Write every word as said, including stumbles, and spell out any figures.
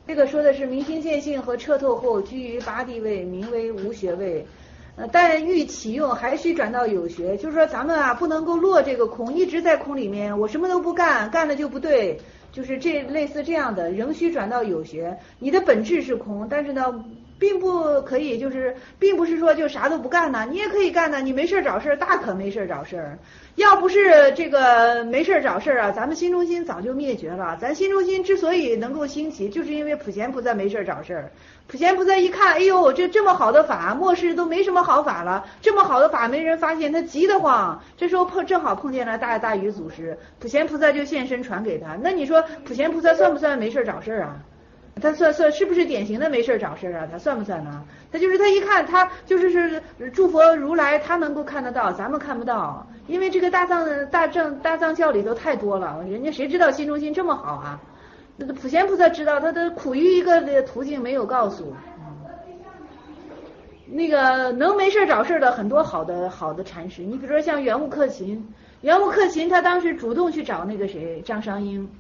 这个说的是明心见性和彻透后居于八地位，名为无学位。呃，但欲启用，还需转到有学。就是说，咱们啊，不能够落这个空，一直在空里面，我什么都不干，干了就不对，就是这类似这样的，仍需转到有学。你的本质是空，但是呢，并不可以，就是并不是说就啥都不干呢，你也可以干呢，你没事找事，大可没事找事。要不是这个没事找事啊，咱们新中心早就灭绝了。咱新中心之所以能够兴起，就是因为普贤菩萨没事找事。普贤菩萨一看，哎呦，这这么好的法，末世都没什么好法了，这么好的法没人发现，他急得慌。这时候碰正好碰见了大大禹祖师，普贤菩萨就现身传给他。那你说普贤菩萨算不算没事找事啊？他算算是不是典型的没事找事啊？他算不算呢？他就是他一看，他就是是诸佛如来，他能够看得到，咱们看不到，因为这个大藏大正大藏教里头太多了，人家谁知道新中心这么好啊？那普贤菩萨知道，他的苦于一个途径没有告诉。那个能没事找事的很多好的好的禅师，你比如说像圆悟克勤，圆悟克勤他当时主动去找那个谁张商英，